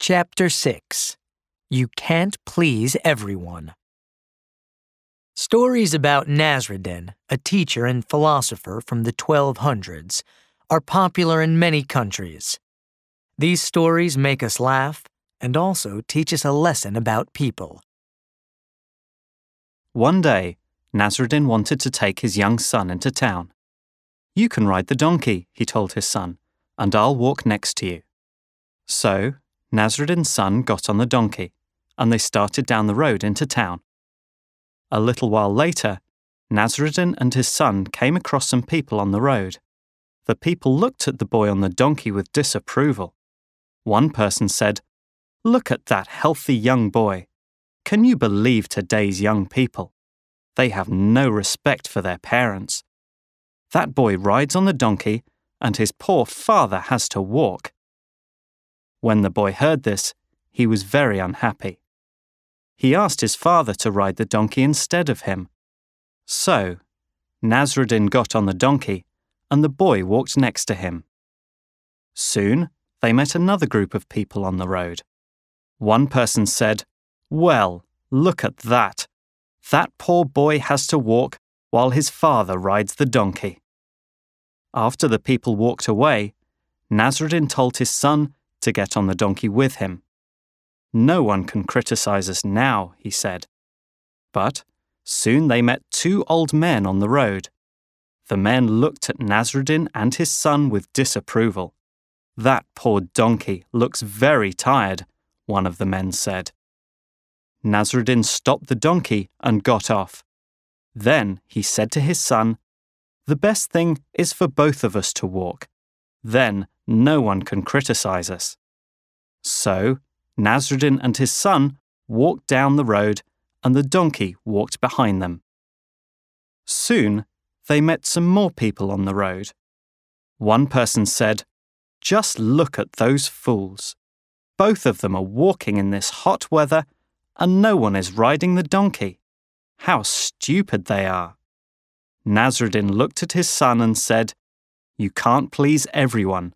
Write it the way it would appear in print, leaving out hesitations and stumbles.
Chapter 6. You Can't Please Everyone. Stories about Nasruddin, a teacher and philosopher from the 1200s, are popular in many countries. These stories make us laugh and also teach us a lesson about people. One day, Nasruddin wanted to take his young son into town. "You can ride the donkey," he told his son, "and I'll walk next to you." So, Nasruddin's son got on the donkey, and they started down the road into town. A little while later, Nasruddin and his son came across some people on the road. The people looked at the boy on the donkey with disapproval. One person said, "Look at that healthy young boy. Can you believe today's young people? They have no respect for their parents. That boy rides on the donkey, and his poor father has to walk." When the boy heard this, he was very unhappy. He asked his father to ride the donkey instead of him. So, Nasruddin got on the donkey, and the boy walked next to him. Soon, they met another group of people on the road. One person said, "Well, look at that. That poor boy has to walk while his father rides the donkey." After the people walked away, Nasruddin told his son to get on the donkey with him. "No one can criticize us now," he said. But soon they met two old men on the road. The men looked at Nasruddin and his son with disapproval. "That poor donkey looks very tired," one of the men said. Nasruddin stopped the donkey and got off. Then he said to his son, "The best thing is for both of us to walk. Then no one can criticize us." So, Nasruddin and his son walked down the road, and the donkey walked behind them. Soon, they met some more people on the road. One person said, "Just look at those fools. Both of them are walking in this hot weather, and no one is riding the donkey. How stupid they are." Nasruddin looked at his son and said, "You can't please everyone.